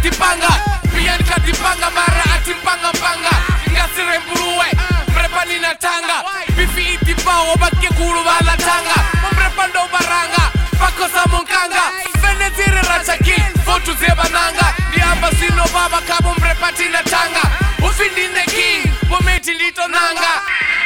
katipanga Pian katipanga mara atimpanga panga Ngasire mburuwe Mrepa nina tanga Bifi itipao baki kuru wala tanga Mrepa ndo baranga Pako sa munkanga Venetire rachaki Votu zebananga Ni amba sino baba kabo mrepa tina tanga Ufindi ne king Pometi lito nanga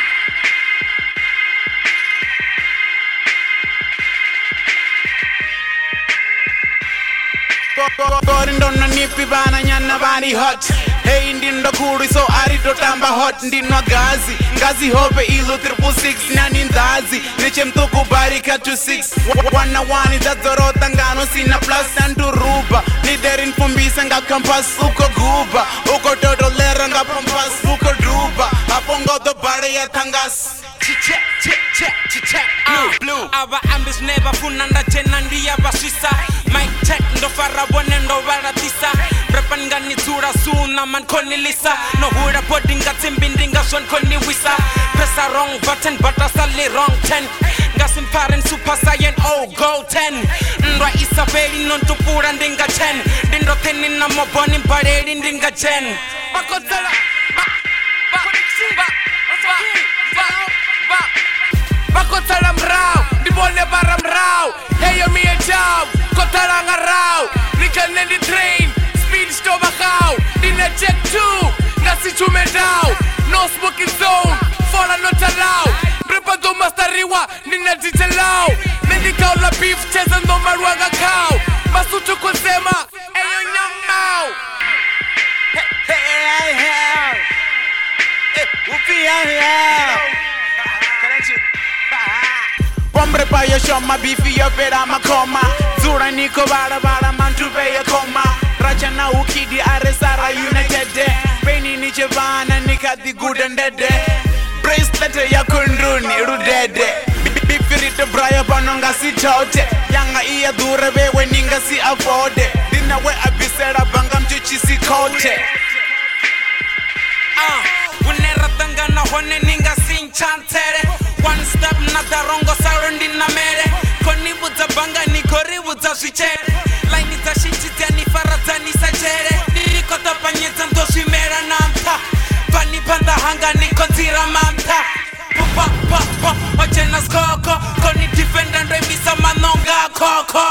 Gori ndona nipi bana nyana bani hot Hey ndindo kuri so arito tamba hot Ndinwa Ngazi hope ilu 666 Nani ndazi Niche mtuku barika 26 Wana wani dazorota ngano sina plus Anturuba Niderin pumbisa nga kampas Uko guba Uko todo lera nga pampas Uko duba Apongo do bare ya tangas Blue Aba ambis neba funanda chenandi ya basisa Mic check ndo farabone ndo baratisa Repan ngani tura suna man koni lisa No hura podinga timbindinga son koni wisa Pressa wrong button but asali wrong 10 Ngasim parent super saiyan oh go 10 Ndwa isa veri non tupura ndinga 10 Dindo teni na moboni mbareri ndinga 10 Bakotala Bakotala mrao Ndibone bara mrao Heyo miye jam Kotala ngarao Nikane ndi train Speed sto bakao Dina check 2 Ngasi chume dao No smoking zone Fola not allowed Mrepa do mastariwa Nina ditelao Medikao la beef Cheza ndo maruanga kao Masutu kusema Eyo nyamao Pombre pa yo shoma bifi yo pera makoma Zura niko bara mantuve ya koma Racha na ukidi aresara united Peni niche vana nikadi gudendede Bracelet ya kundruni rudede Bifirite braya panonga si chote Yanga iya dure bewe ninga si afode Dina we abisera banga mchuchi si kote Unera tangana hone ninga sinchantere One step na darongo sarundi na mere Koni buza banga ni kori buza swichere Laini za shinchiti ya ni farata ni sajere Nirikota panyeta ndo swimera na mta Pani panda hanga ni kontira mamta Pupa pa pa Ochena skoko Koni defender ndo imisa manonga koko